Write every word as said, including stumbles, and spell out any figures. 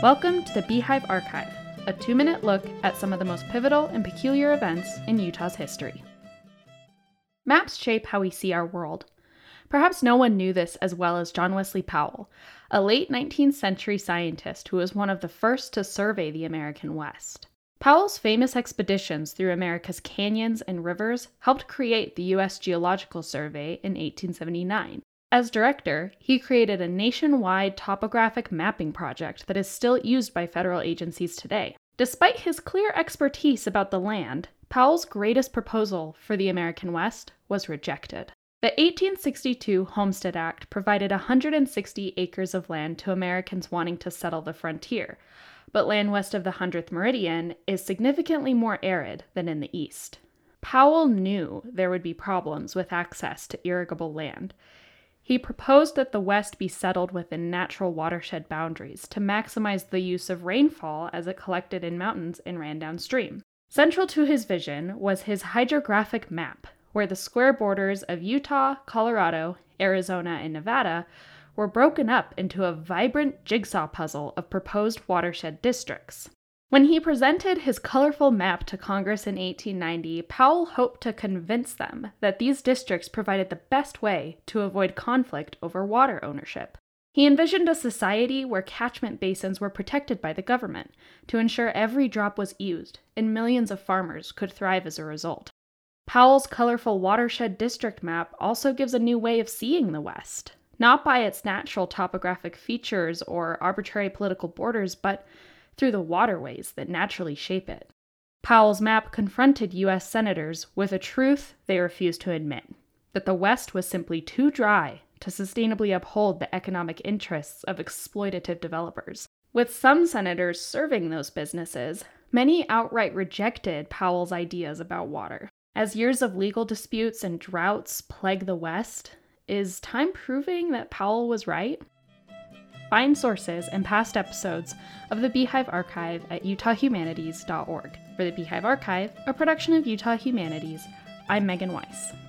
Welcome to the Beehive Archive, a two-minute look at some of the most pivotal and peculiar events in Utah's history. Maps shape how we see our world. Perhaps no one knew this as well as John Wesley Powell, a late nineteenth century scientist who was one of the first to survey the American West. Powell's famous expeditions through America's canyons and rivers helped create the U S Geological Survey in eighteen seventy-nine. As director, he created a nationwide topographic mapping project that is still used by federal agencies today. Despite his clear expertise about the land, Powell's greatest proposal for the American West was rejected. The eighteen sixty-two Homestead Act provided one hundred sixty acres of land to Americans wanting to settle the frontier, but land west of the hundredth meridian is significantly more arid than in the east. Powell knew there would be problems with access to irrigable land. He proposed that the West be settled within natural watershed boundaries to maximize the use of rainfall as it collected in mountains and ran downstream. Central to his vision was his hydrographic map, where the square borders of Utah, Colorado, Arizona, and Nevada were broken up into a vibrant jigsaw puzzle of proposed watershed districts. When he presented his colorful map to Congress in eighteen ninety, Powell hoped to convince them that these districts provided the best way to avoid conflict over water ownership. He envisioned a society where catchment basins were protected by the government to ensure every drop was used, and millions of farmers could thrive as a result. Powell's colorful watershed district map also gives a new way of seeing the West, not by its natural topographic features or arbitrary political borders, but through the waterways that naturally shape it. Powell's map confronted U S senators with a truth they refused to admit, that the West was simply too dry to sustainably uphold the economic interests of exploitative developers. With some senators serving those businesses, many outright rejected Powell's ideas about water. As years of legal disputes and droughts plague the West, is time proving that Powell was right? Find sources and past episodes of the Beehive Archive at utah humanities dot org. For the Beehive Archive, a production of Utah Humanities, I'm Megan Weiss.